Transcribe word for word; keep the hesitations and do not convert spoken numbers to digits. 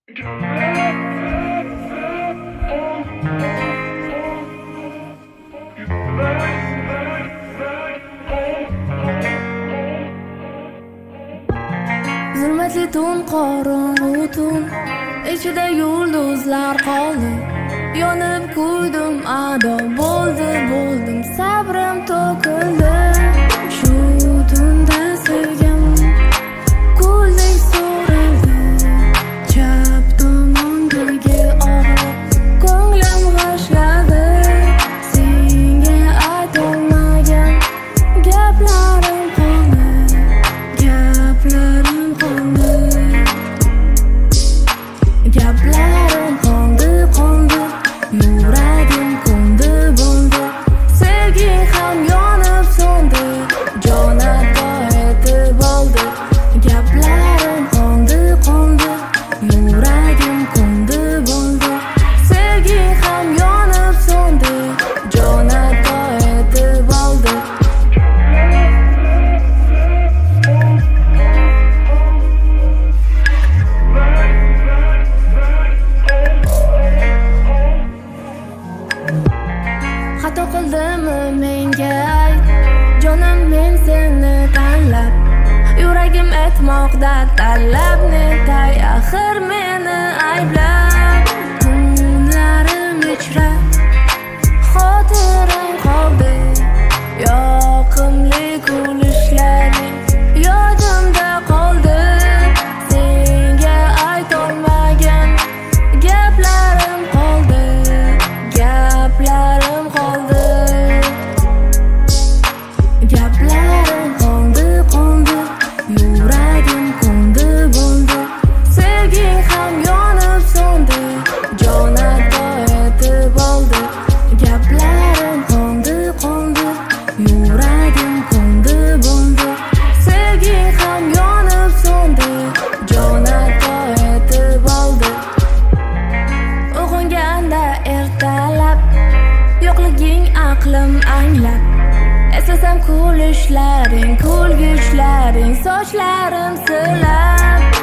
Zulmatli tun, qorong'u tun, ichida yulduzlar qoldi. Yonib kuydim, ado bo'ldi, bo'ldim, sabrim to'kildi. Shu tunda sevgim ko'ldek so'raldi. Chap tomondagi og'riq ko'nglim g'ashladi. Senga aytolmagan gaplarim qoldi, gaplarim qoldi, gaplarim qoldi, qoldi. Yuragim ko'ndi, bo'ldi, sevging ham yonib so'ndi, jonatda etib oldi. Gaplarim qoldi, qoldi, yuragim ko'ndi, bo'ldi, sevging ham yonib so'ndi, jonatda etib oldi. Xato qildimmi menga ayt, jonim, men seni tanlab, yuragim aytmoqda talab, netay axir meni ayblab. Kunlarim ichra xotiram qoldi, yoqimli kulishlaring yodimda qoldi. Senga aytolmagan gaplarim qoldi, gaplarim qoldi, gaplarim qoldi, qoldi. Yuragim ko'ndi, bo'ldi, sevging ham yonib so'ndi, jonatda etib oldi. Gaplarim qoldi, qoldi, yuragim ko'ndi, bo'ldi, sevging ham yonib so'ndi, jonatda etib oldi. Uyg'onganda ertalab, yo'qliging aqlim anglab, eslasam kulishlaring, kulgichlaring, sochlarim silab.